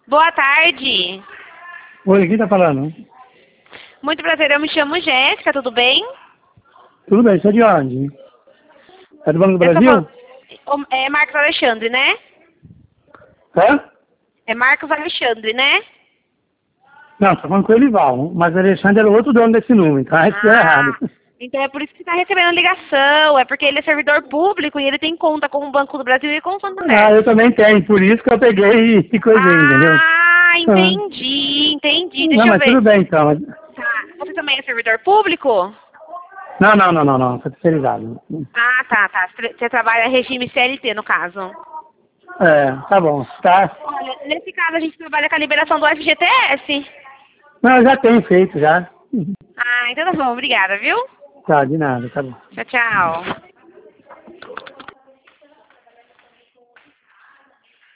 Boa tarde. Oi, quem tá falando? Muito prazer, eu me chamo Jéssica, tudo bem? Tudo bem, você é de onde? É do Banco do Eu tô Brasil? É Marcos Alexandre, né? Hã? É Marcos Alexandre, né? Não, tô falando com o Elival, mas o Alexandre era o outro dono desse número, então acho que deu errado. Então é por isso que você está recebendo a ligação, é porque ele é servidor público e ele tem conta com o Banco do Brasil e com o Ah, Santander. eu também tenho, por isso que eu peguei e coisei, entendeu? Ah. Entendi. Não, Deixa eu mas tudo ver. bem então. Tá. Você também é servidor público? Não, tô terceirizado. Tá. Você trabalha regime CLT, no caso. É, tá bom, tá? Olha, nesse caso a gente trabalha com a liberação do FGTS. Não, eu já tenho feito, já. Então tá bom, obrigada, viu? Tá, de nada, tá bom. Tchau.